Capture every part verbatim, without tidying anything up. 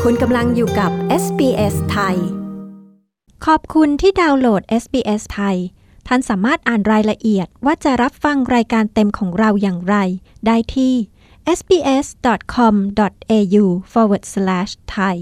คุณกำลังอยู่กับ เอส บี เอส ไทยขอบคุณที่ดาวน์โหลด เอส บี เอส ไทยท่านสามารถอ่านรายละเอียดว่าจะรับฟังรายการเต็มของเราอย่างไรได้ที่ เอส บี เอส ดอท คอม ดอท เอ ยู สแลช สแลช ไทย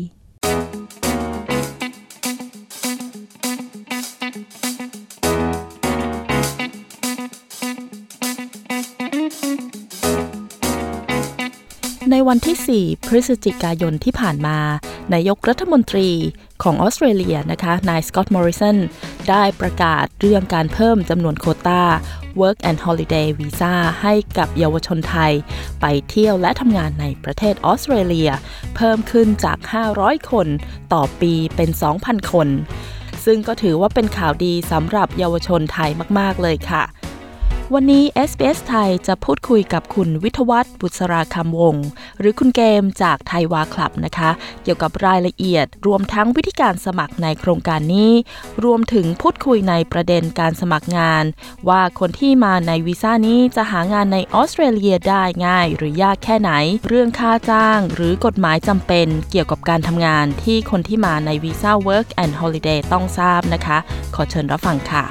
ในวันที่สี่พฤศจิกายนที่ผ่านมานายกรัฐมนตรีของออสเตรเลียนะคะนายสกอตต์มอริสันได้ประกาศเรื่องการเพิ่มจำนวนโควต้า Work and Holiday Visa ให้กับเยาวชนไทยไปเที่ยวและทำงานในประเทศออสเตรเลียเพิ่มขึ้นจากห้าร้อยคนต่อปีเป็น สองพัน คนซึ่งก็ถือว่าเป็นข่าวดีสำหรับเยาวชนไทยมากๆเลยค่ะวันนี้ เอส บี เอส ไทยจะพูดคุยกับคุณวิทยวัฒน์บุษราคำวงศ์หรือคุณเกมจากไทยวาคลับนะคะเกี่ยวกับรายละเอียดรวมทั้งวิธีการสมัครในโครงการนี้รวมถึงพูดคุยในประเด็นการสมัครงานว่าคนที่มาในวีซ่านี้จะหางานในออสเตรเลียได้ง่ายหรือยากแค่ไหนเรื่องค่าจ้างหรือกฎหมายจำเป็นเกี่ยวกับการทำงานที่คนที่มาในวีซ่า Work and Holiday ต้องทราบนะคะขอเชิญรับฟังค่ะ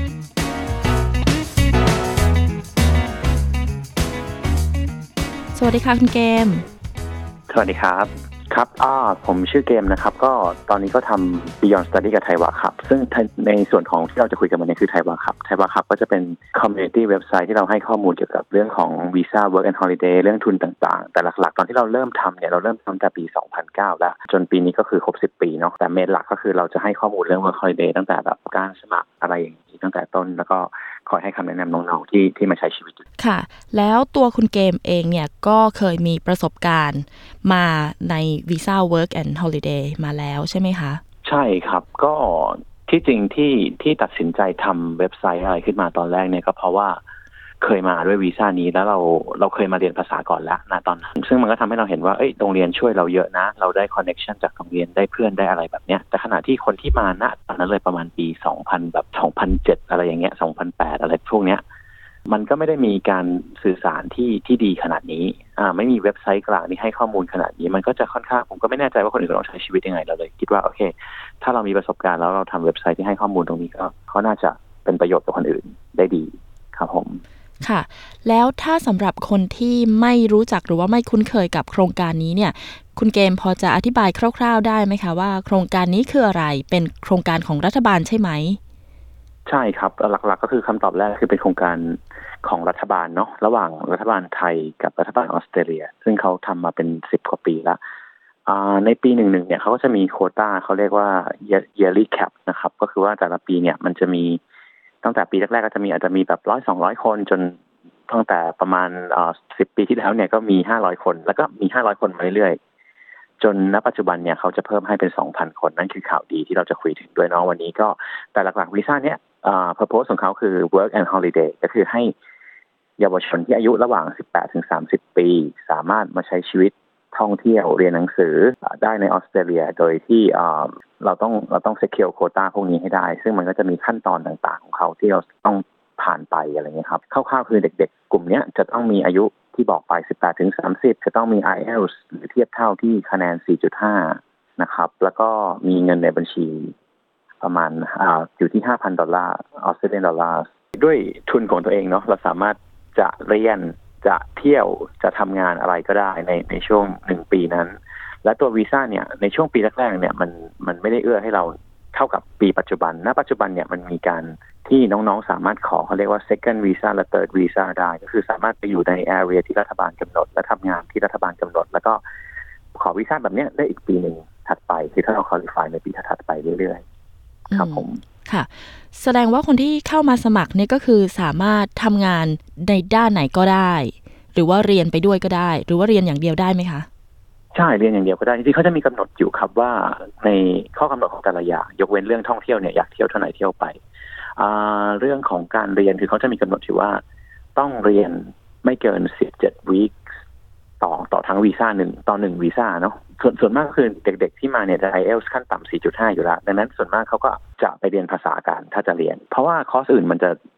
สวัสดีค่ะคุณเกมสวัสดีครับครับอ่าผมชื่อเกมนะครับก็ตอนนี้ก็ทำ Beyond Study กับไทยวาครับซึ่งในส่วนของที่เราจะคุยกันวันนี้คือไทยวาครับไทยวาครับก็จะเป็น community เว็บไซต์ที่เราให้ข้อมูลเกี่ยวกับเรื่องของ Visa Work and Holiday เรื่องทุนต่างๆแต่หลักๆตอนที่เราเริ่มทำเนี่ยเราเริ่มทำแต่ปีสองพันเก้าแล้วจนปีนี้ก็คือครบสิบปีเนาะแต่เมนหลักก็คือเราจะให้ข้อมูลเรื่อง Work Holiday ตั้งแต่แบบการสมัครอะไรอย่างนี้ตั้งแต่ต้นแล้วก็คอยให้คำแนะนำน้องๆที่ที่มาใช้ชีวิตค่ะแล้วตัวคุณเกมเองเนี่ยก็เคยมีประสบการณ์มาใน Visa Work and Holiday มาแล้วใช่ไหมคะใช่ครับก็ที่จริงที่ที่ตัดสินใจทำเว็บไซต์อะไรขึ้นมาตอนแรกเนี่ยก็เพราะว่าเคยมาด้วยวีซ่านี้แล้วเราเราเคยมาเรียนภาษาก่อนแล้วนะตอนนั้นซึ่งมันก็ทำให้เราเห็นว่าเอ้ยโรงเรียนช่วยเราเยอะนะเราได้คอนเนคชั่นจากโรงเรียนได้เพื่อนได้อะไรแบบเนี้ยแต่ขณะที่คนที่มาณตอนนั้นเลยประมาณปีสองพันแบบสองพันเจ็ดอะไรอย่างเงี้ยสองพันแปดอะไรพวกเนี้ยมันก็ไม่ได้มีการสื่อสารที่ที่ดีขนาดนี้อ่าไม่มีเว็บไซต์กลางที่ให้ข้อมูลขนาดนี้มันก็จะค่อนข้างผมก็ไม่แน่ใจว่าคนอื่นเขาใช้ชีวิตยังไงเราเลยคิดว่าโอเคถ้าเรามีประสบการณ์แล้วเราทำเว็บไซต์ที่ให้ข้อมูลตรงนี้ก็เขาน่าจะเป็นประโยชน์กับคนอื่นได้ดีครับผมค่ะแล้วถ้าสำหรับคนที่ไม่รู้จักหรือว่าไม่คุ้นเคยกับโครงการนี้เนี่ยคุณเกมพอจะอธิบายคร่าวๆได้ไหมคะว่าโครงการนี้คืออะไรเป็นโครงการของรัฐบาลใช่ไหมใช่ครับหลักๆ ก็คือคำตอบแรกคือเป็นโครงการของรัฐบาลเนาะระหว่างรัฐบาลไทยกับรัฐบาลออสเตรเลียซึ่งเขาทำมาเป็นสิบกว่าปีแล้วในปีหนึ่งหนึ่งเนี่ยเขาก็จะมีโควต้าเขาเรียกว่า yearly cap นะครับก็คือว่าแต่ละปีเนี่ยมันจะมีตั้งแต่ปีแรกๆก็จะมีอาจจะมีแบบร้อยสองร้อยคนจนตั้งแต่ประมาณเอ่อสิบปีที่แล้วเนี่ยก็มีห้าร้อยคนแล้วก็มีห้าร้อยคนมาเรื่อยๆจนณปัจจุบันเนี่ยเขาจะเพิ่มให้เป็น สองพัน คนนั่นคือข่าวดีที่เราจะคุยถึงด้วยเนาะวันนี้ก็แต่หลักๆวีซ่าเนี่ยเอ่อ purpose ของเขาคือ work and holiday ก็คือให้เยาวชนที่อายุระหว่างสิบแปดถึงสามสิบปีสามารถมาใช้ชีวิตท่องเที่ยวเรียนหนังสือได้ในออสเตรเลียโดยที่เอ่อเราต้องเราต้อง secure quota พวกนี้ให้ได้ซึ่งมันก็จะมีขั้นตอนต่างๆของเขาที่เราต้องผ่านไปอะไรเงี้ยครับคร่าวๆคือเด็กๆกลุ่มนี้จะต้องมีอายุที่บอกไปสิบแปดถึงสามสิบจะต้องมี ไอ เอล ที เอส หรือเทียบเท่าที่คะแนน สี่จุดห้า นะครับแล้วก็มีเงินในบัญชีประมาณอ่าอยู่ที่ ห้าพัน ดอลลาร์ออสเตรเลียนดอลลาร์ด้วยทุนของตัวเองเนาะเราสามารถจะเรียนจะเที่ยวจะทำงานอะไรก็ได้ในในช่วงหนึ่งปีนั้นและตัววีซ่าเนี่ยในช่วงปีแรกๆเนี่ยมันมันไม่ได้เอื้อให้เราเท่ากับปีปัจจุบันณปัจจุบันเนี่ยมันมีการที่น้องๆสามารถขอเขาเรียกว่า second visa และ third visa ได้ก็คือสามารถไปอยู่ใน area ที่รัฐบาลกำหนดและทำงานที่รัฐบาลกำหนดแล้วก็ขอวีซ่าแบบนี้ได้อีกปีหนึ่งถัดไปคือถ้าเรา qualify ในปีถัดไปเรื่อยๆครับผมค่ะแสดงว่าคนที่เข้ามาสมัครเนี่ยก็คือสามารถทำงานในด้านไหนก็ได้หรือว่าเรียนไปด้วยก็ได้หรือว่าเรียนอย่างเดียวได้ไหมคะใช่เรียนอย่างเดียวก็ได้จริงๆเขาจะมีกำหนดอยู่ครับว่าในข้อกำหนดของแต่ละอย่างยกเว้นเรื่องท่องเที่ยวเนี่ยอยากเที่ยวเท่าไหร่เที่ยวไปเรื่องของการเรียนคือเขาจะมีกำหนดอยู่ว่าต้องเรียนไม่เกินสิบเจ็ดวีคต่อต่อทั้งวีซ่าหนึ่งต่อหนึ่งวีซ่าเนาะส่วนส่วนมากคือเด็กๆที่มาเนี่ยจะ ไอ เอล ที เอส ขั้นต่ำ สี่จุดห้า อยู่แล้วดังนั้นส่วนมากเขาก็จะไปเรียนภาษากันถ้าจะเรียนเพราะว่าคอร์สอื่นมันจะ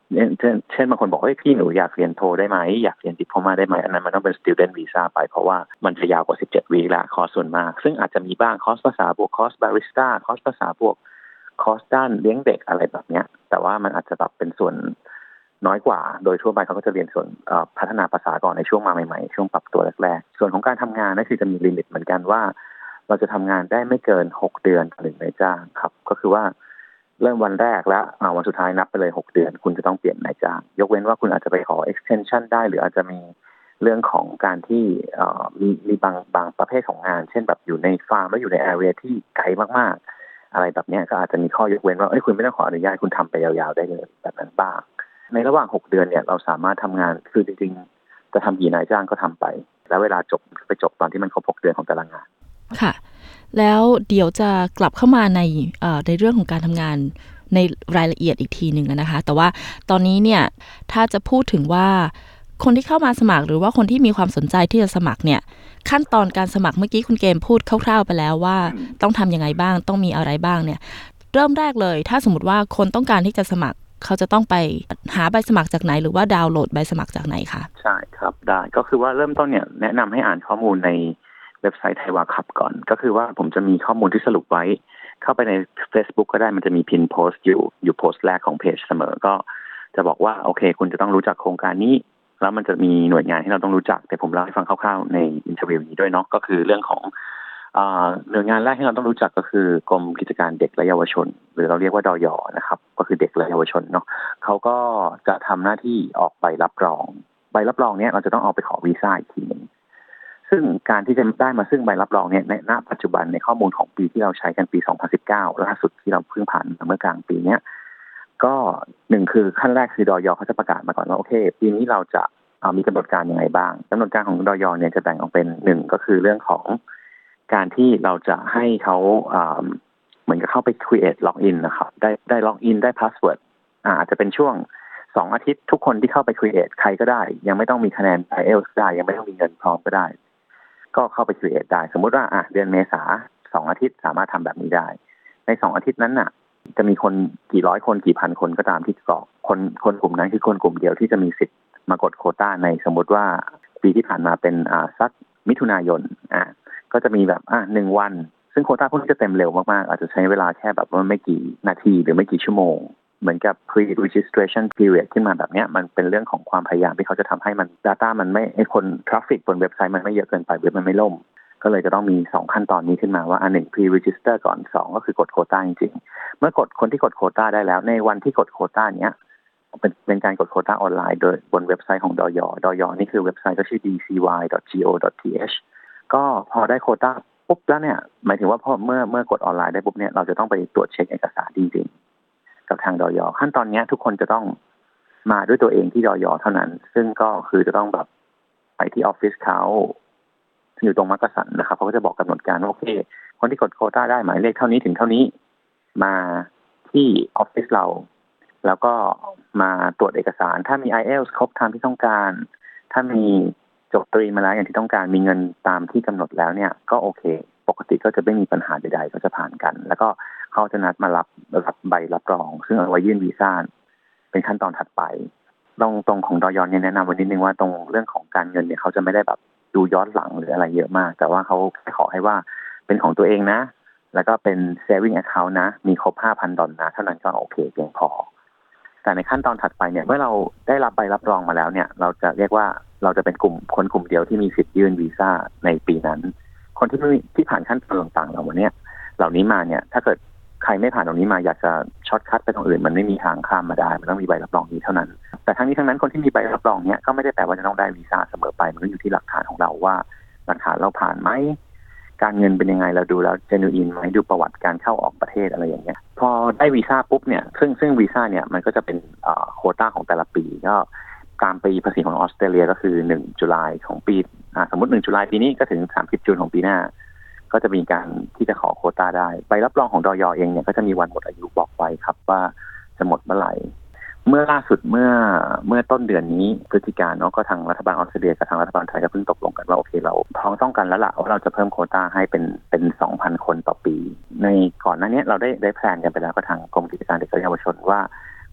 เช่นเช่นบางคนบอกเฮ้ยพี่หนูอยากเรียนโทได้ไหมอยากเรียนดิโพลมาได้ไหมอันนั้นมันต้องเป็น student visa ไปเพราะว่ามันจะยาวกว่าสิบเจ็ดวีคละคอร์สส่วนมากซึ่งอาจจะมีบ้างคอร์สภาษาบวกคอร์สบาริสต้าคอร์สภาษาบวกคอร์สด้านเลี้ยงเด็กอะไรแบบเนี้ยแต่ว่ามันอาจจะแบบเป็นส่วนน้อยกว่าโดยทั่วไปเขาก็จะเรียนส่วนพัฒนาภาษาก่อนในช่วงมาใหม่ๆช่วงปรับตัวแรกๆส่วนของการทำงานนั่นคือจะมีลิมิตเหมือนกันว่าเราจะทำงานได้ไม่เกินหกเดือนต่อหนึ่งนายจ้างครับก็คือว่าเริ่มวันแรกแล้ววันสุดท้ายนับไปเลยหกเดือนคุณจะต้องเปลี่ยนนายจ้างยกเว้นว่าคุณอาจจะไปขอ extension ได้หรืออาจจะมีเรื่องของการที่มีมีบางบางประเภทของงานเช่นแบบอยู่ในฟาร์มแล้วอยู่ใน area ที่ไกลมากๆอะไรแบบนี้ก็อาจจะมีข้อยกเว้นว่าเอ้ยคุณไม่ต้องขออนุญาตคุณทำไปยาวๆได้เลยแบบนั้นบ้างในระหว่างหกเดือนเนี่ยเราสามารถทำงานคือจริงๆจะทำกี่นายจ้างก็ทำไปแล้วเวลาจบไปจบตอนที่มันครบหกเดือนของแต่ละงานค่ะแล้วเดี๋ยวจะกลับเข้ามาในเอ่อในเรื่องของการทำงานในรายละเอียดอีกทีหนึ่งนะคะแต่ว่าตอนนี้เนี่ยถ้าจะพูดถึงว่าคนที่เข้ามาสมัครหรือว่าคนที่มีความสนใจที่จะสมัครเนี่ยขั้นตอนการสมัครเมื่อกี้คุณเกมพูดคร่าวๆไปแล้วว่าต้องทำยังไงบ้างต้องมีอะไรบ้างเนี่ยเริ่มแรกเลยถ้าสมมติว่าคนต้องการที่จะสมัครเขาจะต้องไปหาใบสมัครจากไหนหรือว่าดาวน์โหลดใบสมัครจากไหนคะใช่ครับได้ก็คือว่าเริ่มต้นเนี่ยแนะนำให้อ่านข้อมูลในเว็บไซต์ไทยวาคับก่อนก็คือว่าผมจะมีข้อมูลที่สรุปไว้เข้าไปใน Facebook ก็ได้มันจะมีพินโพสต์อยู่อยู่โพสต์แรกของเพจเสมอก็จะบอกว่าโอเคคุณจะต้องรู้จักโครงการนี้แล้วมันจะมีหน่วยงานที่เราต้องรู้จักแต่ผมเล่าให้ฟังคร่าวๆในอินเทอร์วิวนี้ด้วยเนาะก็คือเรื่องของหน่วยงานแรกที่เราต้องรู้จักก็คือกรมกิจการเด็กและเยาวชนหรือเราเรียกว่าดย.นะครับก็คือเด็กและเยาวชนเนาะเขาก็จะทำหน้าที่ออกใบรับรองใบรับรองเนี้ยเราจะต้องเอาไปขอวีซ่าอีกทีนึงซึ่งการที่จะได้มาซึ่งใบรับรองเนี่ยในณปัจจุบันในข้อมูลของปีที่เราใช้กันปีสองพันสิบเก้าล่าสุดที่เราเพิ่งผ่านเมื่อกลางปีเนี้ยก็หนึ่งคือขั้นแรกคือดย.เขาจะประกาศมาก่อนว่าโอเคปีนี้เราจะมีกำหนดการยังไงบ้างกำหนดการของดย.เนี่ยจะแบ่งออกเป็นหนึ่งก็คือเรื่องของการที่เราจะให้เขาเหมือนกับเข้าไป create login นะครับได้ได้ login ได้ password อาจจะเป็นช่วงสองอาทิตย์ทุกคนที่เข้าไป create ใครก็ได้ยังไม่ต้องมีคะแนน ไอ เอล ที เอส ได้ยังไม่ต้องมีเงินพร้อมก็ได้ก็เข้าไป create ได้สมมุติว่าอ่ะเดือนเมษาสองอาทิตย์สามารถทำแบบนี้ได้ในสองอาทิตย์นั้นน่ะจะมีคนกี่ร้อยคนกี่พันคนก็ตามที่กรอกคนคนกลุ่มนั้นคือคนกลุ่มเดียวที่จะมีสิทธิ์มากดโควต้าในสมมุติว่าปีที่ผ่านมาเป็นอ่าสักมิถุนายนอ่ะก็จะมีแบบอ่ะหนึ่งวันซึ่งโควต้าพวกนี้จะเต็มเร็วมากๆอาจจะใช้เวลาแค่แบบว่าไม่กี่นาทีหรือไม่กี่ชั่วโมงเหมือนกับ pre-registration period ขึ้นมาแบบนี้มันเป็นเรื่องของความพยายามที่เขาจะทำให้มัน data มันไม่ไอ้คน traffic บนเว็บไซต์มันไม่เยอะเกินไปเว็บมันไม่ล่มก็เลยจะต้องมีสองขั้นตอนนี้ขึ้นมาว่าอันหนึ่ง pre-register ก่อนสองก็คือกดโควต้าจริงๆเมื่อกดคนที่กดโควต้าได้แล้วในวันที่กดโควต้าเนี้ยเป็นเป็นการกดโควต้าออนไลน์โดยบนเว็บไซต์ของดย.ดย.นี่คือเว็บไซต์ก็ชื่อ ดี ซี วาย ดอท จี โอ ดอท ที เอช ก็พอได้โควต้าปุ๊บแล้วเนี่ยหมายถึงว่าพอเมื่อเมื่อกดออนไลน์ได้ปุ๊บเนี่ยเราจะต้องไปตรวจเช็คเอกสารจริงๆกับทางดย.ขั้นตอนนี้ทุกคนจะต้องมาด้วยตัวเองที่ดย.เท่านั้นซึ่งก็คือจะต้องแบบไปที่ออฟฟิศเขาอยู่ตรงมักกะสันนะครับเขาก็จะบอกกำหนดการว่าโอเคคนที่กดโควต้าได้หมายเลขเท่านี้ถึงเท่านี้มาที่ออฟฟิศเราแล้วก็มาตรวจเอกสารถ้ามี ไอ เอล ที เอส ครบตามที่ต้องการถ้ามีจบตรีมาแล้วอย่างที่ต้องการมีเงินตามที่กำหนดแล้วเนี่ยก็โอเคปกติก็จะไม่มีปัญหาใดๆก็จะผ่านกันแล้วก็เขาจะนัดมารับรับใบรับรองซึ่งเอาไว้ยื่นวีซ่าเป็นขั้นตอนถัดไปตรงตรงของดย.เนี่ยแนะนำไว้นิดนึงว่าตรงเรื่องของการเงินเนี่ยเขาจะไม่ได้แบบดูย้อนหลังหรืออะไรเยอะมากแต่ว่าเขาแค่ขอให้ว่าเป็นของตัวเองนะแล้วก็เป็น saving account นะมีครบ ห้าพัน ดอลลาร์เท่านั้นก็โอเคเพียงพอแต่ในขั้นตอนถัดไปเนี่ยเมื่อเราได้รับใบรับรองมาแล้วเนี่ยเราจะเรียกว่าเราจะเป็นกลุ่มคนกลุ่มเดียวที่มีสิทธิ์ยื่นวีซ่าในปีนั้นคนที่ที่ผ่านขั้นตอนต่างๆเหล่านี้เหล่านี้มาเนี่ยถ้าเกิดใครไม่ผ่านตรงนี้มาอยากจะช็อตคัทไปตรงอื่นมันไม่มีทางข้ามมาได้มันต้องมีใบรับรองนี้เท่านั้นแต่ทั้งนี้ทั้งนั้นคนที่มีใบรับรองเนี้ยก็ไม่ได้แปลว่าจะต้องได้วีซ่าเสมอไปมันก็อยู่ที่หลักฐานของเราว่าหลักฐานเราผ่านไหมการเงินเป็นยังไงเราดูแล้วเจนูอินไหมดูประวัติการเข้าออกประเทศอะไรอย่างเงี้ยพอได้วีซ่าปุ๊บเนี่ยซึ่งซึ่งวีซ่าเนี่ยมันก็จะเป็นโควต้าของแต่ละปีก็ตามปีภาษีของออสเตรเลียก็คือหนึ่งตุลาของปีสมมติหนึ่งตุลาปีนี้ก็ถึงสามสิบกันยายนของปีหน้าก็จะมีการที่จะขอโควต้าได้ใบรับรองของดย.เองเนี่ยก็จะมีวันหมดอายุบอกไว้ครับว่าจะหมดเมื่อไหร่เมื่อล่าสุดเมื่อเมื่อต้นเดือนนี้พฤศจิกายนเนาะก็ทางรัฐบาลออสเตรเลียกับทางรัฐบาลไทยก็เพิ่งตกลงกันว่าโอเคเราพ้องต้องกันแล้วล่ะว่าเราจะเพิ่มโควต้าให้เป็นเป็น สองพัน คนต่อปีในก่อนหน้านี้เราได้ได้แพลนกันไปแล้วก็ทางกรมกิจการเด็กและเยาวชนว่า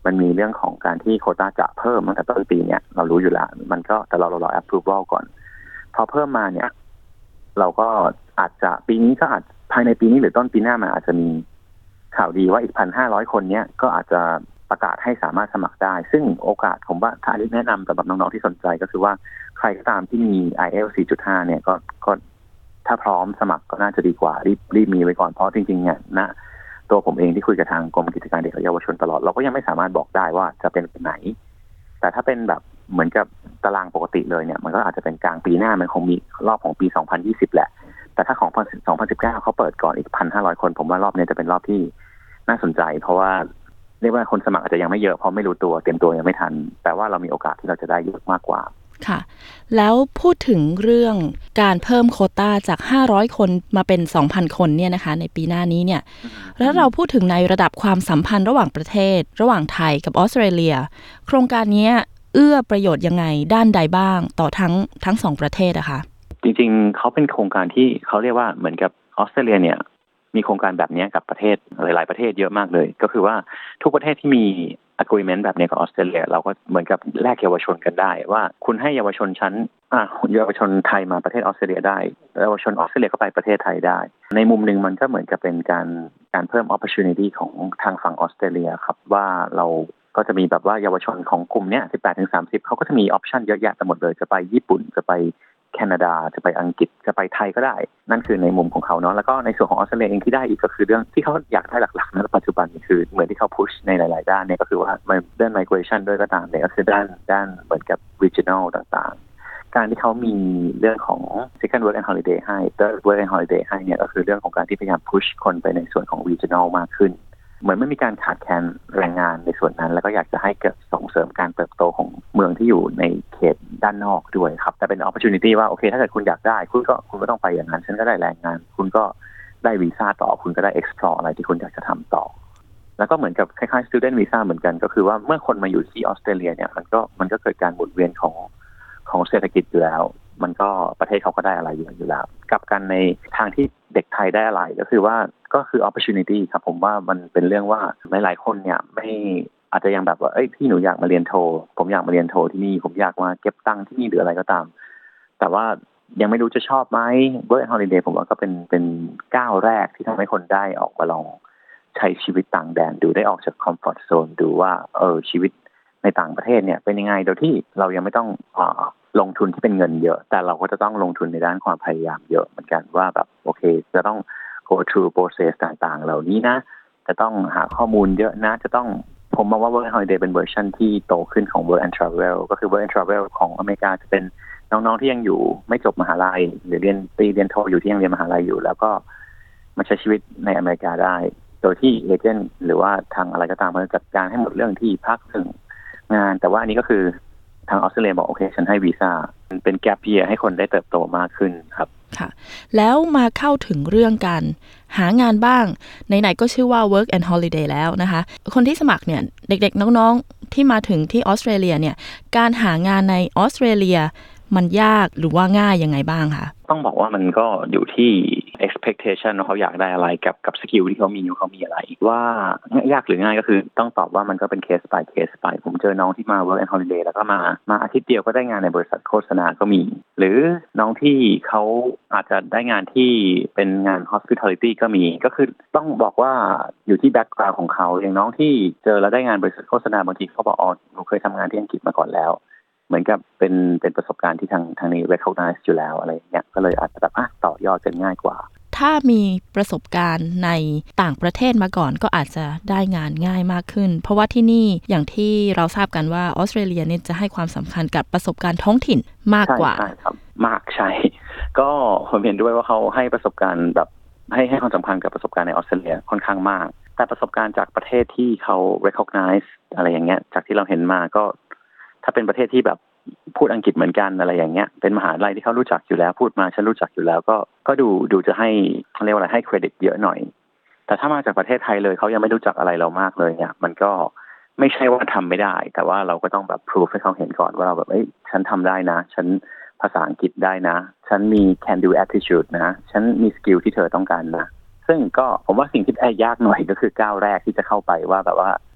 มันมีเรื่องของการที่โควต้าจะเพิ่มตั้งแต่ต้นปีเนี่ยเรารู้อยู่แล้วมันก็แต่เรารอ approval ก่อนพอเพิ่มมาเนี่ยเราก็อาจจะปีนี้ก็อาจภายในปีนี้หรือต้นปีหน้ามาอาจจะมีข่าวดีว่าอีก หนึ่งพันห้าร้อย คนเนี้ยก็อาจจะประกาศให้สามารถสมัครได้ซึ่งโอกาสผมว่าถ้าอันนี้แนะนำสำหรับน้องๆที่สนใจก็คือว่าใครก็ตามที่มี ไอ เอล สี่จุดห้า เนี่ยก็ก็ถ้าพร้อมสมัครก็น่าจะดีกว่ารีบรีบมีไว้ก่อนเพราะจริงๆเนี่ยนะตัวผมเองที่คุยกับทางกรมกิจการเด็กและเยาวชนตลอดเราก็ยังไม่สามารถบอกได้ว่าจะเป็นไหนแต่ถ้าเป็นแบบเหมือนกับตารางปกติเลยเนี่ยมันก็อาจจะเป็นกลางปีหน้ามันคงมีรอบของปีสองพันยี่สิบแหละแต่ถ้าของสองพันสิบเก้าเขาเปิดก่อนอีก หนึ่งพันห้าร้อย คนผมว่ารอบนี้จะเป็นรอบที่น่าสนใจเพราะว่าเรียกว่าคนสมัครอาจจะยังไม่เยอะเพราะไม่รู้ตัวเตรียมตัวยังไม่ทันแต่ว่าเรามีโอกาสที่เราจะได้เยอะมากกว่าค่ะแล้วพูดถึงเรื่องการเพิ่มโควต้าจากห้าร้อยคนมาเป็น สองพัน คนเนี่ยนะคะในปีหน้านี้เนี่ยแล้วเราพูดถึงในระดับความสัมพันธ์ระหว่างประเทศระหว่างไทยกับออสเตรเลียโครงการนี้เอื้อประโยชน์ยังไงด้านใดบ้างต่อทั้งทั้งสองประเทศอะคะจริงๆเขาเป็นโครงการที่เขาเรียกว่าเหมือนกับออสเตรเลียเนี่ยมีโครงการแบบนี้กับประเทศหลายๆประเทศเยอะมากเลยก็คือว่าทุกประเทศที่มี agreement แบบนี้กับออสเตรเลียเราก็เหมือนกับแลกเยาวชนกันได้ว่าคุณให้เยาวชนชั้นอ่ะเยาวชนไทยมาประเทศออสเตรเลียได้เยาวชนออสเตรเลียก็ไปประเทศไทยได้ในมุมนึงมันก็เหมือนกับเป็นการการเพิ่ม opportunity ของทางฝั่งออสเตรเลียครับว่าเราก็จะมีแบบว่าเยาวชนของกลุ่มเนี้ย สิบแปดถึงสามสิบ เขาก็จะมีออปชันเยอะแยะไปหมดเลยจะไปญี่ปุ่นจะไปแคนาดาจะไปอังกฤษจะไปไทยก็ได้นั่นคือในมุมของเขาเนาะแล้วก็ในส่วนของออสเตรเลียเองที่ได้อีกก็คือเรื่องที่เขาอยากได้หลักๆในปัจจุบันคือเหมือนที่เขาพุชในหลายๆด้านเนี่ยก็คือว่าเรื่อง migration ด้วยก็ตามเนี่ยก็คือด้านด้านเหมือนกับ regional ต่างๆการที่เขามีเรื่องของ second work and holiday ให้ third work and holiday ให้เนี่ยก็คือเรื่องของการที่พยายามพุชคนไปในส่วนของ regional มากขึ้นเหมือนไม่มีการขาดแคลนแรงงานในส่วนนั้นแล้วก็อยากจะให้เกิดส่งเสริมการเติบโตของเมืองที่อยู่ในเขตด้านนอกด้วยครับแต่เป็น opportunity ว่าโอเคถ้าเกิดคุณอยากได้คุณก็คุณก็ต้องไปอย่างนั้นฉันก็ได้แรงงานคุณก็ได้วีซ่าต่อคุณก็ได้ explore อะไรที่คุณอยากจะทำต่อแล้วก็เหมือนกับคล้ายๆ student visa เหมือนกันก็คือว่าเมื่อคนมาอยู่ที่ออสเตรเลียเนี่ยมันก็มันก็เกิดการหมุนเวียนของของเศรษฐกิจอยู่แล้วมันก็ประเทศเขาก็ได้อะไรอยู่อยู่แล้วกับกันในทางที่เด็กไทยได้อะไรก็คือว่าก็คือ opportunity ครับผมว่ามันเป็นเรื่องว่าหลายๆคนเนี่ยไม่อาจจะยังแบบว่าเอ้ยพี่หนูอยากมาเรียนโทผมอยากมาเรียนโทที่นี่ผมอยากมาเก็บตังค์ที่นี่หรืออะไรก็ตามแต่ว่ายังไม่รู้จะชอบไหม work and holiday ผมว่าก็เป็นเป็นก้าวแรกที่ทำให้คนได้ออกมาลองใช้ชีวิตต่างแดนดูได้ออกจาก comfort zone ดูว่าเออชีวิตในต่างประเทศเนี่ยเป็นยังไงโดยที่เรายังไม่ต้องอ่าลงทุนที่เป็นเงินเยอะแต่เราก็จะต้องลงทุนในด้านความพยายามเยอะเหมือนกันว่าแบบโอเคจะต้อง go through process ต่างๆเหล่านี้นะจะต้องหาข้อมูลเยอะนะจะต้องผมมองว่า Work and Holiday เป็นเวอร์ชันที่โตขึ้นของ Work and Travel ก็คือ Work and Travel ของอเมริกาจะเป็นน้องๆที่ยังอยู่ไม่จบมหาลัยหรือเรียนตรีเรียนโทอยู่ที่ยังเรียนมหาลัยอยู่แล้วก็มาใช้ชีวิตในอเมริกาได้โดยที่เอเจนต์หรือว่าทางอะไรก็ตามมาจัดการให้หมดเรื่องที่พักเรื่องงานแต่ว่าอันนี้ก็คือทางออสเตรเลียบอกโอเคฉันให้วีซ่าเป็นแกปเยียร์ให้คนได้เติบโตมากขึ้นครับค่ะแล้วมาเข้าถึงเรื่องการหางานบ้างไหนๆก็ชื่อว่า work and holiday แล้วนะคะคนที่สมัครเนี่ยเด็กๆน้องๆที่มาถึงที่ออสเตรเลียเนี่ยการหางานในออสเตรเลียมันยากหรือว่าง่ายยังไงบ้างคะต้องบอกว่ามันก็อยู่ที่ expectation ว่าเขาอยากได้อะไรกับกับสกิลที่เขามีอยู่เขามีอะไรว่ายากหรือง่ายก็คือต้องตอบว่ามันก็เป็น case by case ไปผมเจอน้องที่มา work and holiday แล้วก็มามาอาทิตย์เดียวก็ได้งานในบริษัทโฆษณาก็มีหรือน้องที่เขาอาจจะได้งานที่เป็นงาน hospitality ก็มีก็คือต้องบอกว่าอยู่ที่ background ของเขาอย่างน้องที่เจอแล้วได้งานบริษัทโฆษณาบางทีเขาบอกอ๋อหนูเคยทำงานที่อังกฤษมาก่อนแล้วเหมือนกับเป็นเป็นประสบการณ์ที่ทางทางนี้ recognize อยู่แล้วอะไรอย่างเงี้ยก็เลยอาจจะแบบอ่ะต่อยอดกันง่ายกว่าถ้ามีประสบการณ์ในต่างประเทศมาก่อนก็อาจจะได้งานง่ายมากขึ้นเพราะว่าที่นี่อย่างที่เราทราบกันว่าออสเตรเลียเนี่ยจะให้ความสำคัญกับประสบการณ์ท้องถิ่นมากกว่าใช่ครับมากใช่ก็ผมเห็นด้วยว่าเขาให้ประสบการณ์แบบให้ให้ความสำคัญกับประสบการณ์ในออสเตรเลียค่อนข้างมากแต่ประสบการณ์จากประเทศที่เขา recognize อะไรอย่างเงี้ยจากที่เราเห็นมาก็ถ้าเป็นประเทศที่แบบพูดอังกฤษเหมือนกันอะไรอย่างเงี้ยเป็นมหาลัยที่เขารู้จักอยู่แล้วพูดมาฉันรู้จักอยู่แล้วก็ก็ดูดูจะให้เรียกว่าอะไรให้เครดิตเยอะหน่อยแต่ถ้ามาจากประเทศไทยเลยเขายังไม่รู้จักอะไรเรามากเลยเนี่ยมันก็ไม่ใช่ว่าทำไม่ได้แต่ว่าเราก็ต้องแบบ proof ให้เขาเห็นก่อนว่าเราแบบเอ้ยฉันทำได้นะฉันภาษาอังกฤษได้นะฉันมี can do attitude นะฉันมีสกิลที่เธอต้องการนะซึ่งก็ผมว่าสิ่งที่ยากหน่อยก็คือก้าวแรกที่จะเข้าไปว่าแบบว่าจะ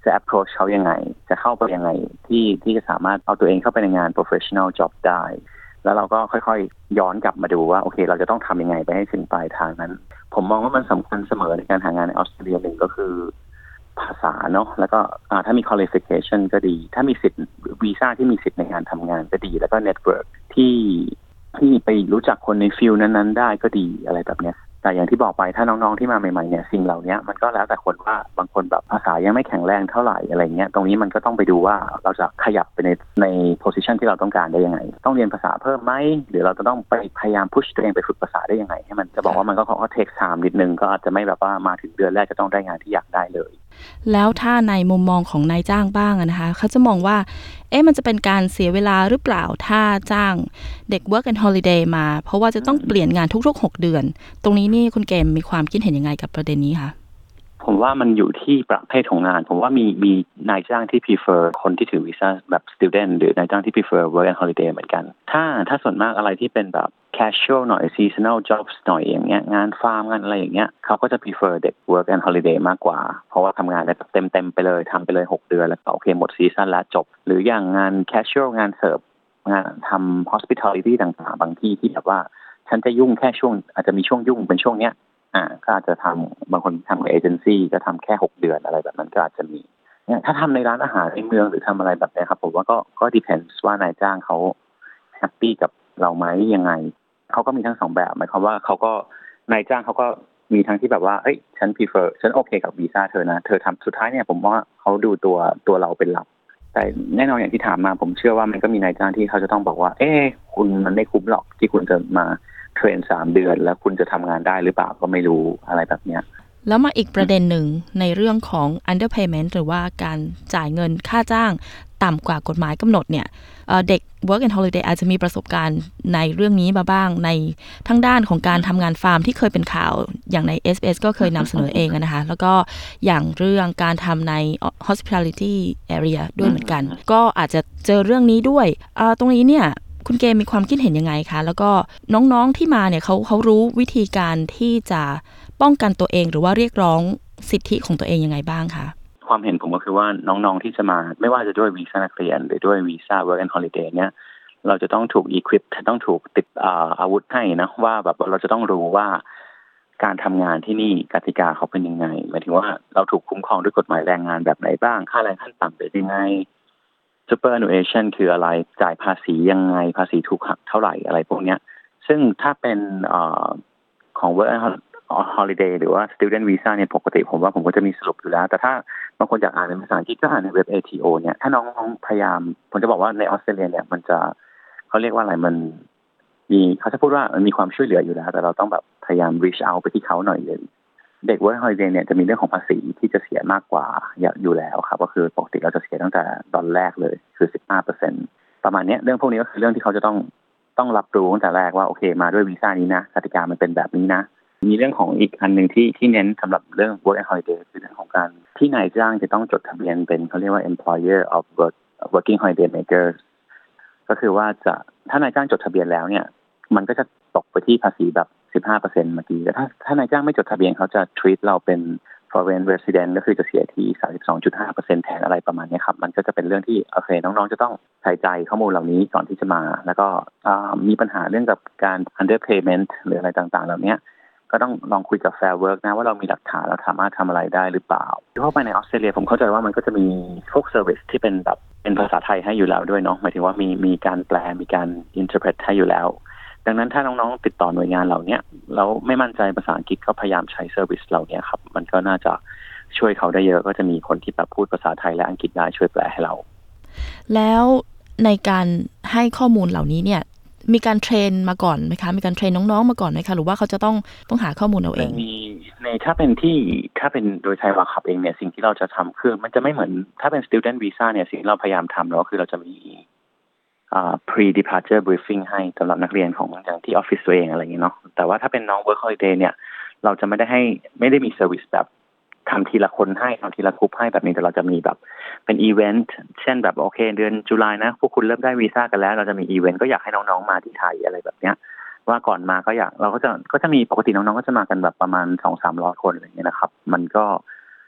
จะ approach เขายังไงจะเข้าไปยังไงที่ที่จะสามารถเอาตัวเองเข้าไปในงาน professional job ได้แล้วเราก็ค่อยๆย้อนกลับมาดูว่าโอเคเราจะต้องทำยังไงไปให้ถึงปลายทางนั้นผมมองว่ามันสำคัญเสมอในการหางานในออสเตรเลียหนึ่งก็คือภาษาเนาะแล้วก็ถ้ามี qualification ก็ดีถ้ามีสิทธิ์วีซ่าที่มีสิทธิ์ในการทำงานก็ดีแล้วก็ network ที่ที่ไปรู้จักคนในฟิลนั้นๆได้ก็ดีอะไรแบบเนี้ยแต่อย่างที่บอกไปถ้าน้องๆที่มาใหม่ๆเนี่ยสิ่งเหล่านี้มันก็แล้วแต่คนว่าบางคนแบบภาษายังไม่แข็งแรงเท่าไหร่อะไรเงี้ยตรงนี้มันก็ต้องไปดูว่าเราจะขยับไปในใน position ที่เราต้องการได้ยังไงต้องเรียนภาษาเพิ่มไหมหรือเราจะต้องไปพยายาม push ตัวเองไปฝึกภาษาได้ยังไงให้มันจะบอกว่ามันก็ก็ take time นิดนึงก็อาจจะไม่แบบว่ามาถึงเดือนแรกจะต้องได้งานที่อยากได้เลยแล้วถ้าในมุมมองของนายจ้างบ้างนะคะเขาจะมองว่าเอ๊ะมันจะเป็นการเสียเวลาหรือเปล่าถ้าจ้างเด็ก work and holiday มาเพราะว่าจะต้องเปลี่ยนงานทุกๆหกเดือนตรงนี้นี่คุณเกมมีความคิดเห็นยังไงกับประเด็นนี้คะผมว่ามันอยู่ที่ประเภทของงานผมว่ามีมีนายจ้างที่ prefer คนที่ถือวีซ่าแบบ student หรือนายจ้างที่ prefer work and holiday เหมือนกันถ้าถ้าส่วนมากอะไรที่เป็นแบบ casual หน่อย seasonal jobs หน่อยอย่างเงี้ยงานฟาร์มงานอะไรอย่างเงี้ยเขาก็จะ prefer เด็ก work and holiday มากกว่าเพราะว่าทำงานได้เต็มเต็มไปเลยทำไปเลยหกเดือนแล้วก็โอเคหมดซีซั่นแล้วจบหรืออย่างงาน casual งานเสิร์ฟงานทำ hospitality ต่างๆบางที่ที่แบบว่าฉันจะยุ่งแค่ช่วงอาจจะมีช่วงยุ่งเป็นช่วงเนี้ยอ่าก็อาจจะทำบางคนทำกับเอเจนซี่ก็ทำแค่หกเดือนอะไรแบบนั้นก็อาจจะมีเนี่ยถ้าทำในร้านอาหารในเมืองหรือทำอะไรแบบนี้ครับผมว่าก็ก็ depends ว่านายจ้างเขาแฮปปี้กับเราไหมยังไงเขาก็มีทั้งสองแบบหมายความว่าเขาก็นายจ้างเขาก็มีทั้งที่แบบว่าเอ้ยฉัน prefer ฉันโอเคกับวีซ่าเธอนะเธอทำสุดท้ายเนี่ยผมว่าเขาดูตัวตัวเราเป็นหลักแต่แน่นอนอย่างที่ถามมาผมเชื่อว่ามันก็มีนายจ้างที่เขาจะต้องบอกว่าเอ๊ะคุณมันไม่คุ้มหรอกที่คุณจะมาเทรนสามเดือนแล้วคุณจะทำงานได้หรือเปล่าก็ไม่รู้อะไรแบบเนี้ยแล้วมาอีกประเด็นหนึ่งในเรื่องของ underpayment หรือว่าการจ่ายเงินค่าจ้างต่ำกว่ากฎหมายกำหนดเนี่ยเด็ก work and holiday อาจจะมีประสบการณ์ในเรื่องนี้มาบ้างในทั้งด้านของการทำงานฟาร์มที่เคยเป็นข่าวอย่างใน เอส บี เอส ก็เคยนำเสนอเองนะคะแล้วก็อย่างเรื่องการทำใน hospitality area ด้วยเหมือนกันก็อาจจะเจอเรื่องนี้ด้วยตรงนี้เนี่ยคุณเกมมีความคิดเห็นยังไงคะแล้วก็น้องๆที่มาเนี่ยเขาเขารู้วิธีการที่จะป้องกันตัวเองหรือว่าเรียกร้องสิทธิของตัวเองยังไงบ้างคะความเห็นผมก็คือว่าน้องๆที่จะมาไม่ว่าจะด้วยวีซ่านักเรียนหรือด้วยวีซ่า work and holiday เนี่ยเราจะต้องถูก equip ต้องถูกติดอาวุธให้นะว่าแบบเราจะต้องรู้ว่าการทำงานที่นี่กติกาเขาเป็นยังไงหมายถึงว่าเราถูกคุ้มครองด้วยกฎหมายแรงงานแบบไหนบ้างค่าแรงขั้นต่ำเป็นยังไงsuperannuation คืออะไรจ่ายภาษียังไงภาษีถูกหักเท่าไหร่อะไรพวกเนี้ยซึ่งถ้าเป็นเอ่อของ work and holiday หรือว่า student visa เนี่ยปกติผมว่าผมก็จะมีสรุปอยู่แล้วแต่ถ้าบางคนอยากอ่านเป็นภาษาอังกฤษก็อ่านในเว็บ เอ ที โอ เนี่ยถ้าน้องๆพยายามผมจะบอกว่าในออสเตรเลียเนี่ยมันจะเขาเรียกว่าอะไรมันมีเขาจะพูดว่ามันมีความช่วยเหลืออยู่แล้วแต่เราต้องแบบพยายาม reach out ไปที่เขาหน่อยเลยเด็ก work and holiday เนี่ยจะมีเรื่องของภาษีที่จะเสียมากกว่าอยู่แล้วครับก็คือปกติเราจะเสียตั้งแต่ตอนแรกเลยคือ สิบห้าเปอร์เซ็นต์ ประมาณนี้เรื่องพวกนี้ก็คือเรื่องที่เขาจะต้องต้องรับรู้ตั้งแต่แรกว่าโอเคมาด้วยวีซ่านี้นะกติกามันเป็นแบบนี้นะมีเรื่องของอีกอันนึงที่ที่เน้นสำหรับเรื่อง work and holiday คือเรื่องของการที่นายจ้างจะต้องจดทะเบียนเป็นเขาเรียกว่า employer of work working holiday makers ก็คือว่าจะถ้านายจ้างจดทะเบียนแล้วเนี่ยมันก็จะตกไปที่ภาษีแบบ สิบห้าเปอร์เซ็นต์ เมื่อกี้แต่ถ้าถ้านายจ้างไม่จดทะเบียนเขาจะ treat เราเป็น foreign resident ก็คือจะเสียที่ สามสิบสองจุดห้าเปอร์เซ็นต์ แทนอะไรประมาณนี้ครับมันก็จะเป็นเรื่องที่โอเคน้องๆจะต้องใส่ใจข้อมูลเหล่านี้ก่อนที่จะมาแล้วก็มีปัญหาเรื่องกับการ underpayment หรืออะไรต่างๆเหล่านี้ก็ต้องลองคุยกับ Fair Work นะว่าเรามีหลักฐานเราสามารถทำอะไรได้หรือเปล่าเข้าไปในออสเตรเลียผมเข้าใจว่ามันก็จะมีพวก service ที่เป็นแบบเป็นภาษาไทยให้อยู่แล้วด้วยเนาะหมายถึงว่ามีมีการแปลมีการ interpret ให้อยู่แล้วดังนั้นถ้าน้องๆติดต่อหน่วยงานเหล่านี้แล้วไม่มั่นใจภาษาอังกฤษก็พยายามใช้ service เหล่านี้ครับมันก็น่าจะช่วยเขาได้เยอะก็จะมีคนที่แบบพูดภาษาไทยและอังกฤษได้ช่วยแปลให้เราแล้วในการให้ข้อมูลเหล่านี้เนี่ยมีการเทรนมาก่อนไหมคะมีการเทรนน้องๆมาก่อนไหมคะหรือว่าเขาจะต้องต้องหาข้อมูลเอาเองมีในถ้าเป็นที่ถ้าเป็นโดยไทยวาขับเองเนี่ยสิ่งที่เราจะทำคือมันจะไม่เหมือนถ้าเป็น student visa เนี่ยสิ่งที่เราพยายามทำเนาะคือเราจะมีอ่า pre departure briefing ให้สำหรับนักเรียนของอย่างที่ออฟฟิศตัวเองอะไรอย่างเงี้ยเนาะแต่ว่าถ้าเป็นน้อง work holiday เนี่ยเราจะไม่ได้ให้ไม่ได้มี service แบบทำทีละคนให้ทำทีละกลุ่มให้แบบนี้แต่เราจะมีแบบเป็นอีเวนต์เช่นแบบโอเคเดือนตุลานะพวกคุณเริ่มได้วีซ่ากันแล้วเราจะมีอีเวนต์ก็อยากให้น้องๆมาที่ไทยอะไรแบบเนี้ยว่าก่อนมาก็อยากเราก็จะก็จะมีปกติน้องๆก็จะมากันแบบประมาณ สองถึงสามร้อย คนอะไรอย่างเงี้ยนะครับมันก็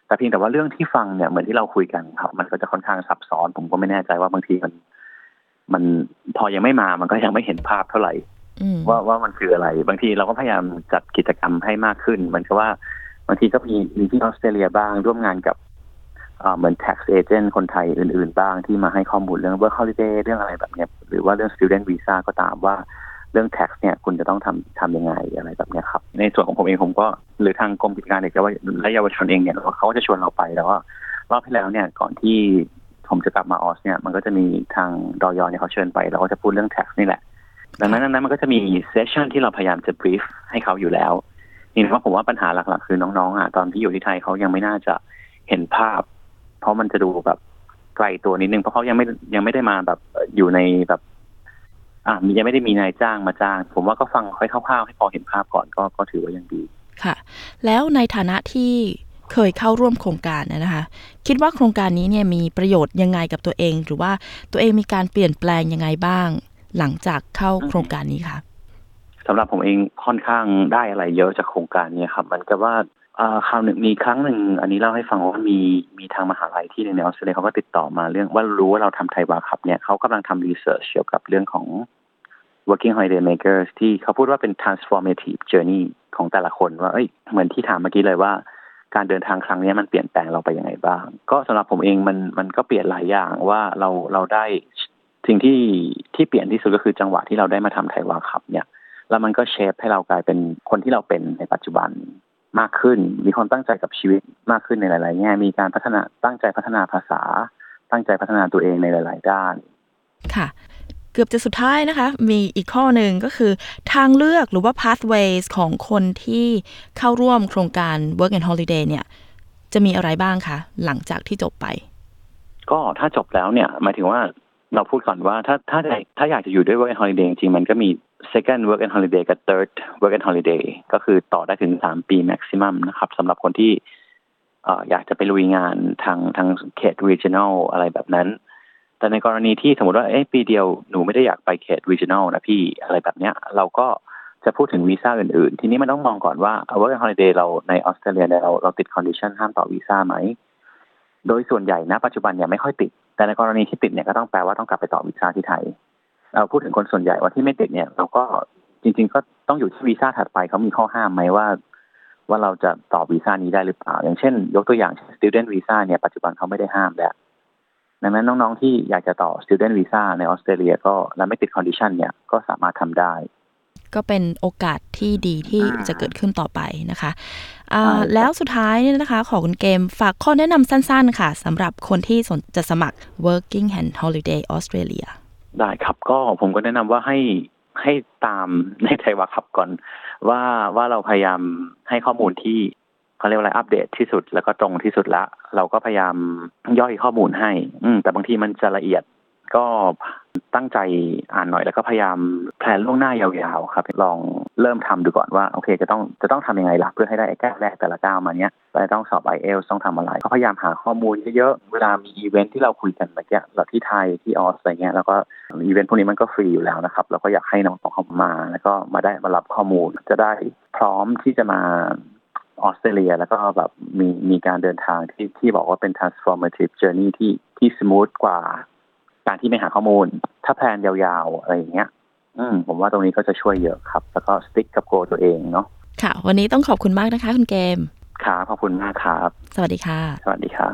แต่เพียงแต่ว่าเรื่องที่ฟังเนี่ยเหมือนที่เราคุยกันครับมันก็จะค่อนข้างซับซ้อนผมก็ไม่แน่ใจว่าบางทีมันมันพอยังไม่มามันก็ยังไม่เห็นภาพเท่าไหร่ว่าว่ามันคืออะไรบางทีเราก็พยายามจัดกิจกรรมให้มากขึ้นเหมือนกับว่าบางทีก็มีมีที่ออสเตรเลียบ้างร่วมงานกับเหมือน tax agent คนไทยอื่นๆบ้างที่มาให้ข้อมูลเรื่อง work holiday เรื่องอะไรแบบนี้หรือว่าเรื่อง student visa ก็ตามว่าเรื่อง tax เนี่ยคุณจะต้องทำทำยังไงอะไรแบบนี้ครับในส่วนของผมเองผมก็หรือทางกรมกิจการเด็กและเยาวชนเองเนี่ยเขาก็จะชวนเราไปแล้วว่ารอบที่แล้วเนี่ยก่อนที่ผมจะกลับมาออสเนี่ยมันก็จะมีทางดยเนี่ยเขาเชิญไปเราก็จะพูดเรื่อง tax นี่แหละดังนั้นนั้นมันก็จะมีเซสชั่นที่เราพยายามจะ brief ให้เขาอยู่แล้วนี่นะว่าผมว่าปัญหาหลักๆคือน้องๆอ่ะตอนที่อยู่ที่ไทยเขายังไม่น่าจะเห็นภาพเพราะมันจะดูแบบไกลตัวนิดนึงเพราะเขายังไม่ยังไม่ได้มาแบบอยู่ในแบบอ่ามียังไม่ได้มีนายจ้างมาจ้างผมว่าก็ฟังค่อยคร่าวๆให้พอเห็นภาพก่อนก็ก็ถือว่ายังดีค่ะแล้วในฐานะที่เคยเข้าร่วมโครงการนะคะคิดว่าโครงการนี้เนี่ยมีประโยชน์ยังไงกับตัวเองหรือว่าตัวเองมีการเปลี่ยนแปลงยังไงบ้างหลังจากเข้าโครงการนี้ค่ะสำหรับผมเองค่อนข้างได้อะไรเยอะจากโครงการนี้ครับมันก็ว่าคราวหนึ่งมีครั้งหนึ่งอันนี้เล่าให้ฟังว่ามีมีทางมหาลัยที่ในออสเตรเลียเขาก็ติดต่อมาเรื่องว่ารู้ว่าเราทำไทยวาคัพเนี่ยเขากำลังทำรีเสิร์ชเกี่ยวกับเรื่องของ working holiday makers ที่เขาพูดว่าเป็น transformative journey ของแต่ละคนว่าเอ้ยเหมือนที่ถามเมื่อกี้เลยว่าการเดินทางครั้งนี้มันเปลี่ยนแปลงเราไปยังไงบ้างก็สำหรับผมเองมันมันก็เปลี่ยนหลายอย่างว่าเราเราได้สิ่งที่ที่เปลี่ยนที่สุดก็คือจังหวะที่เราได้มาทำไทยวาคัพเนี่ยแล้วมันก็เชฟให้เรากลายเป็นคนที่เราเป็นในปัจจุบันมากขึ้นมีความตั้งใจกับชีวิตมากขึ้นในหลายๆแง่มีการพัฒนาตั้งใจพัฒนาภาษาตั้งใจพัฒนาตัวเองในหลายๆด้านค่ะเกือบจะสุดท้ายนะคะมีอีกข้อหนึ่งก็คือทางเลือกหรือว่า pathways ของคนที่เข้าร่วมโครงการ Work and Holiday เนี่ยจะมีอะไรบ้างคะหลังจากที่จบไปก็ถ้าจบแล้วเนี่ยหมายถึงว่าเราพูดก่อนว่าถ้าถ้าถ้าอยากจะอยู่ด้วย Work and Holiday จริงๆมันก็มี second Work and Holiday กับ third Work and Holiday ก็คือต่อได้ถึงสามปี maximum นะครับสำหรับคนที่เอ่ออยากจะไปลุยงานทางทางเขต regional อะไรแบบนั้นแต่ในกรณีที่สมมติว่าเอ๊ะปีเดียวหนูไม่ได้อยากไปเขต regional นะพี่อะไรแบบเนี้ยเราก็จะพูดถึงวีซ่าอื่นๆทีนี้มันต้องมองก่อนว่า Work and Holiday เราในออสเตรเลียเนี่ยเราเราติด condition ห้ามต่อวีซ่าไหมโดยส่วนใหญ่ณปัจจุบันเนี่ยไม่ค่อยติดแต่ในกรณีที่ติดเนี่ยก็ต้องแปลว่าต้องกลับไปต่อวีซ่าที่ไทยเราพูดถึงคนส่วนใหญ่ว่าที่ไม่ติดเนี่ยเราก็จริงๆก็ต้องอยู่ที่วีซ่าถัดไปเขามีข้อห้ามไหมว่าว่าเราจะต่อวีซ่านี้ได้หรือเปล่าอย่างเช่นยกตัวอย่าง student visa เนี่ยปัจจุบันเขาไม่ได้ห้ามแล้วดังนั้นน้องๆที่อยากจะต่อ student visa ในออสเตรเลียก็และไม่ติด condition เนี่ยก็สามารถทำได้ก็เป็นโอกาสที่ดีที่จะเกิดขึ้นต่อไปนะคะแล้วสุดท้ายเนี่ยนะคะขอคุณเกมฝากข้อแนะนำสั้นๆค่ะสำหรับคนที่สนจะสมัคร Working and Holiday Australia ได้ครับก็ผมก็แนะนำว่าให้ให้ตามในไทยวาคัพก่อนว่าว่าเราพยายามให้ข้อมูลที่เขาเรียกว่าอะไรอัปเดตที่สุดแล้วก็ตรงที่สุดละเราก็พยายามย่อยข้อมูลให้อืมแต่บางทีมันจะละเอียดก็ตั้งใจอ่านหน่อยแล้วก็พยายามแพลนล่วงหน้ายาวๆครับลองเริ่มทำดูก่อนว่าโอเคจะต้องจะต้องทำยังไงล่ะเพื่อให้ได้ไอ้ก้าวแรกแต่ละก้าวมาเนี้ยเราต้องสอบ ไอ เอล ต้องทำอะไรก็พยายามหาข้อมูลเยอะๆเวลามีอีเวนท์ที่เราคุยกันเมื่อกี้เราที่ไทยที่ออสอะไรเงี้ยแล้วก็อีเวนท์พวกนี้มันก็ฟรีอยู่แล้วนะครับเราก็อยากให้น้องๆเข้ามาแล้วก็มาได้มารับข้อมูลจะได้พร้อมที่จะมาออสเตรเลียแล้วก็แบบมีมีการเดินทางที่ที่บอกว่าเป็น transformative journey ที่ที่ smooth กว่าการที่ไม่หาข้อมูลถ้าแพลนยาวๆอะไรอย่างเงี้ยอืมผมว่าตรงนี้ก็จะช่วยเยอะครับแล้วก็สติ๊กกับโกตัวเองเนาะค่ะวันนี้ต้องขอบคุณมากนะคะคุณเกมครับขอบคุณมากครับสวัสดีค่ะสวัสดีครับ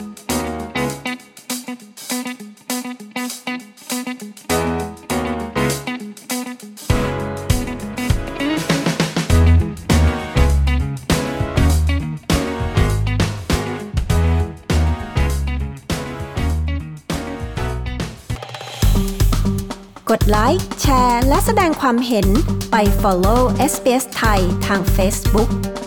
กดไลค์แชร์และแสดงความเห็นไป follow เอส บี เอส ไทยทาง Facebook